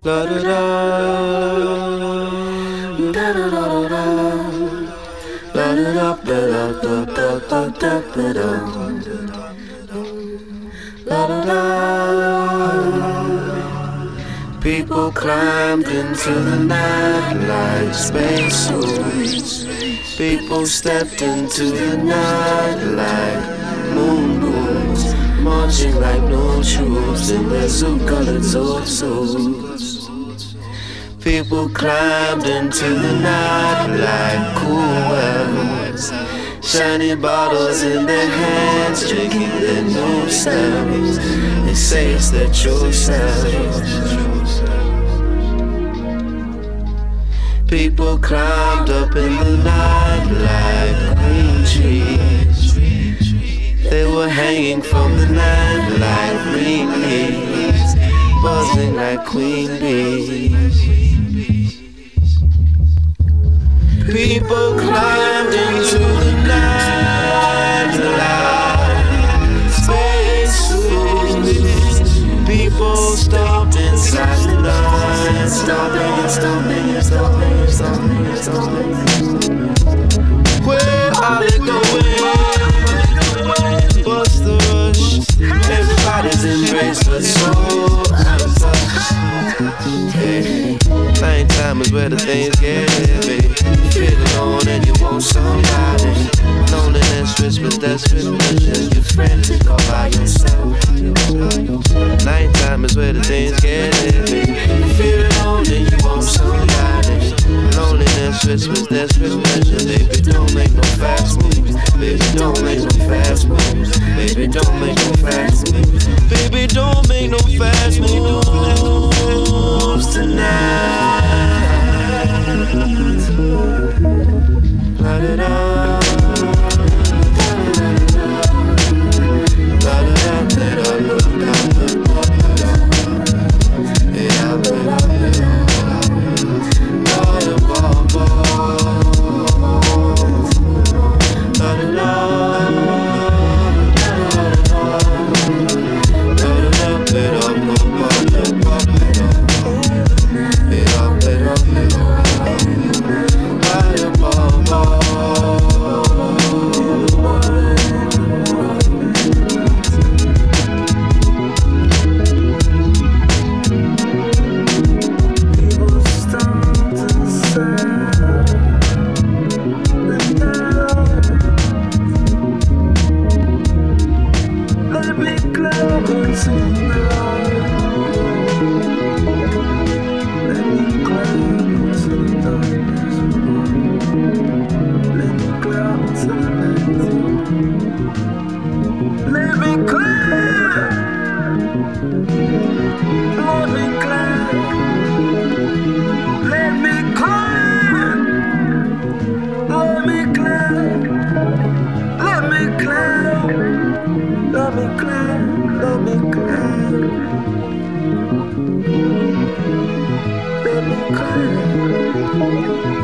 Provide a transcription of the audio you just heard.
La da da, da da da da, la da da da da da da da da, la da da. People climbed into the night like spacesuits. People stepped into the night like moon boots, marching like no troops in their suit-colored suits. People climbed into the night like cool wells, shiny bottles in their hands, drinking their new selves. They say it's their true selves. People climbed up in the night like green trees. They were hanging from the night like green leaves, buzzing like queen bees. People climbed into the night like spacesuits. People stopped inside the line, stopping. Where are they going? What's the rush? Everybody's embraced but so out of touch. Hey, nighttime is where the things get heavy. You feel alone and you want somebody. Loneliness, whisper, desperate pleasure. You're frantic all by yourself. Nighttime is where the things get heavy. You feel alone and you want somebody. Loneliness, whispers, desperate pleasure. Baby, don't make no fast moves. Baby, don't make no fast moves. Baby, don't make no fast moves. Baby, don't make no fast moves tonight. La da da. Let me climb.